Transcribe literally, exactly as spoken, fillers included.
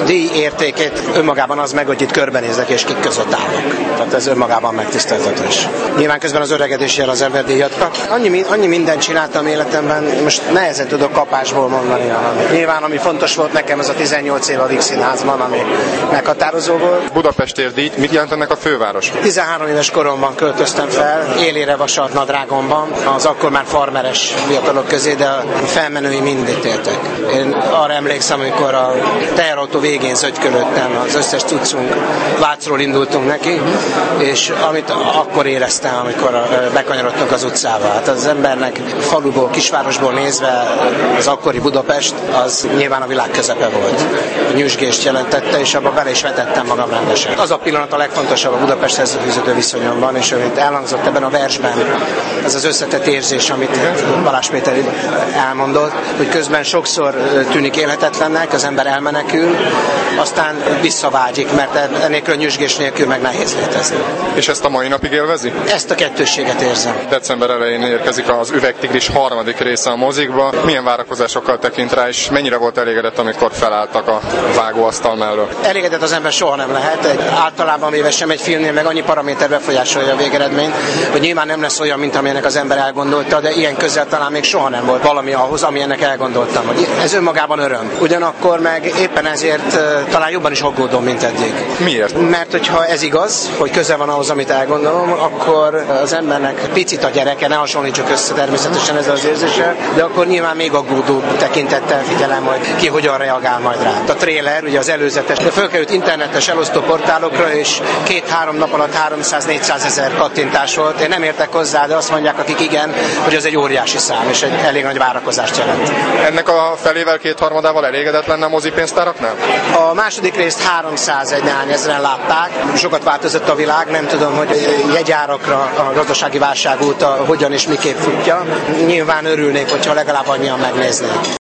díj értékét önmagában az meg, hogy itt körbenézek és kik között állok. Tehát ez önmagában megtiszteltetés. Nyilván közben az öregedés jel az ember díjat kap. Annyi, annyi mindent csináltam életemben, most nehezen tudok kapásból mondani. Nyilván ami fontos volt nekem, ez a tizennyolc év a Víg Színházban, ami meghatározó volt. Budapestért díj, mit jelent ennek a főváros? tizenhárom éves koromban költöztem fel, élére vasalt nadrágomban, az akkor már farmeres fiatalok közé, de a felmenői mindig éltek. Én arra emlékszem, amikor a teherautó végén zögykölöttem, az összes cuccunk Vácról indultunk neki, és amit akkor éreztem, amikor bekanyarodtunk az utcába. Hát az embernek faluból, kisvárosból nézve az akkori Budapest, az nyilván a világ közepe volt. A nyüzsgést jelentette, és abban bele is vetettem magam rendesen. Az a pillanat a legfontosabb a Budapesthez fűződő viszonyomban, és amit elhangzott ebben a versben, ez az összetett érzés, amit Balázs Péter elmondott, hogy közben sokszor tűnik élhetetlennek, az ember elmenekül, aztán visszavágyik, mert ennélkül a nyüzsgés nélkül meg nehéz létezni. És ezt a mai napig élvezi? Ezt a kettősséget érzem. December elején érkezik az Üvegtigris harmadik része a mozikba. Milyen várakozásokkal tekint rá, és mennyire volt elégedett, amikor felálltak a vágóasztal mellől? Elégedett az ember soha nem lehet. Egy, általában véve sem egy filmnél meg annyi paraméter befolyásolja a végeredményt, hogy nyilván nem lesz olyan, mint amilyenek az ember elgondolta, de ilyen közel talán még soha nem volt valami ahhoz, amilyennek elgondoltam. Hogy ez önmagában öröm. Ugyanakkor meg éppen ezért talán jobban is aggódom, mint eddig. Miért? Mert hogyha ez igaz, hogy közel van ahhoz, amit elgondolom, akkor az embernek picit a gyereke, ne hasonlítsuk össze természetesen ezzel az érzéssel, de akkor nyilván még aggódóbb tekintettel figyelem, hogy ki hogyan reagál majd rá. A trailer, ugye az előzetes, de fölkerült internetes elosztó portálokra, és két-három nap alatt háromszáz-négyszáz ezer kattintás volt. Én nem értek hozzá, de azt mondják, akik igen, hogy ez egy óriási szám, és egy elég nagy várakozást jelent. Ennek a felével, kétharmadával elégedett lenne a mozipénztáraknál? A második részt háromszázegy néhány ezren látták. Sokat változott a világ, nem tudom, hogy jegyárakra a gazdasági válság óta hogyan és miképp futja. Nyilván örülnék, hogyha legalább annyian megnéznék.